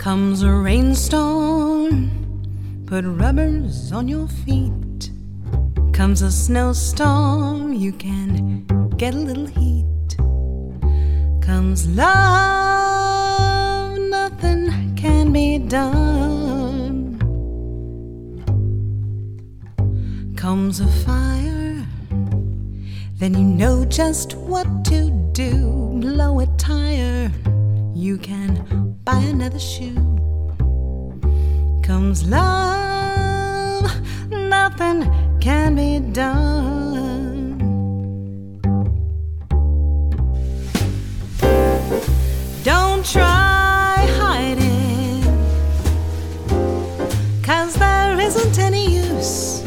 Comes a rainstorm, put rubbers on your feet. Comes a snowstorm, you can get a little heat. Comes love, nothing can be done. Comes a fire, then you know just what to do. Blow a tire, you can buy another shoe. Comes love, nothing can be done. Don't try hiding, 'cause there isn't any use.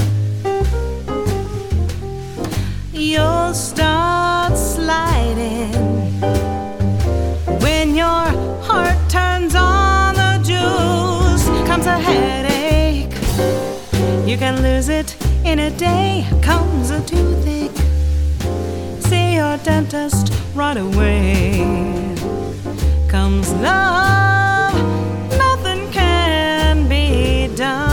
You'll start sliding when your heart turns on the juice. Comes a headache, you can lose it in a day. Comes a toothache, see your dentist right away. Comes love, nothing can be done.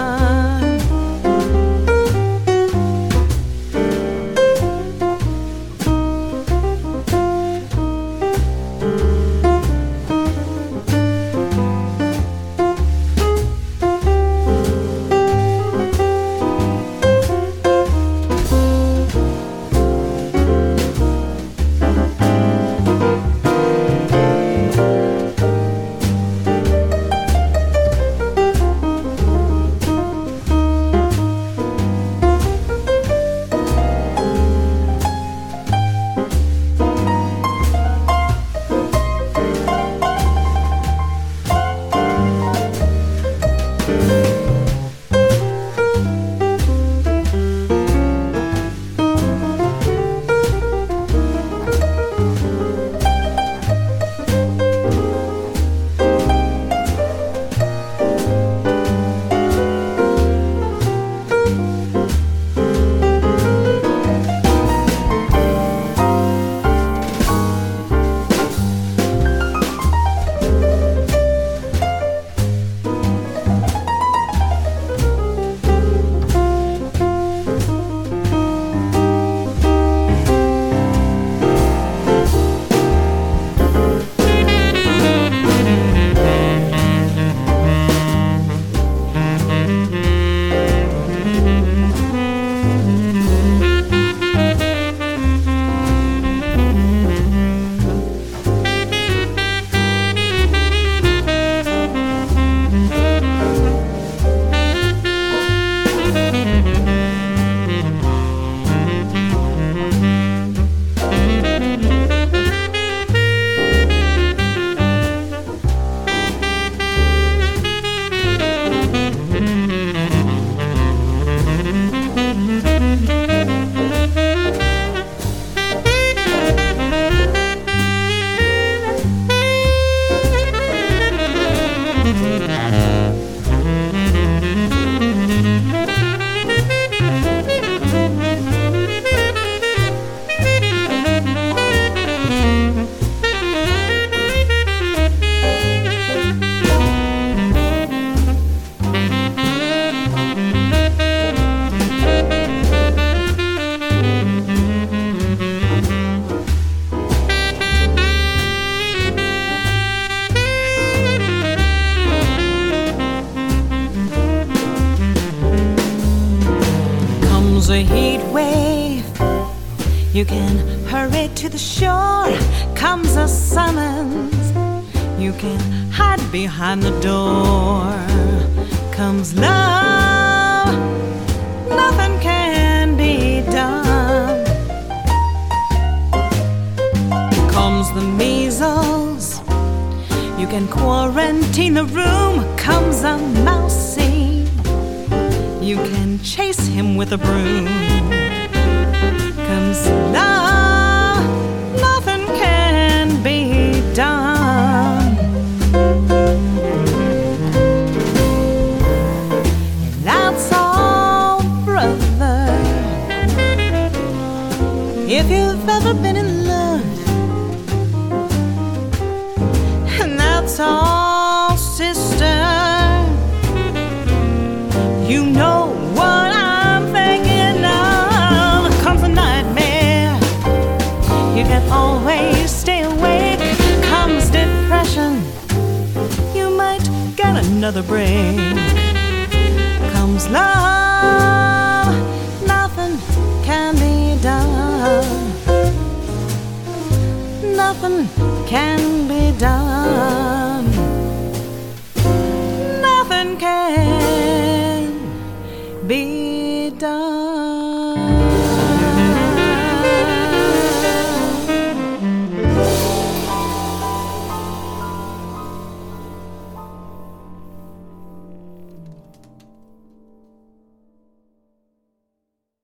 A heat wave, you can hurry to the shore. Comes a summons, you can hide behind the door. Comes love, nothing can be done. Comes the measles, you can quarantine the room. Comes a mousey, you can chase him with a broom. Comes love, nothing can be done. And that's all, brother. If you've ever been in love, and that's all, sister. you can always stay awake. Comes depression, you might get another break. Comes love, nothing can be done. Nothing can be done. Nothing can be done.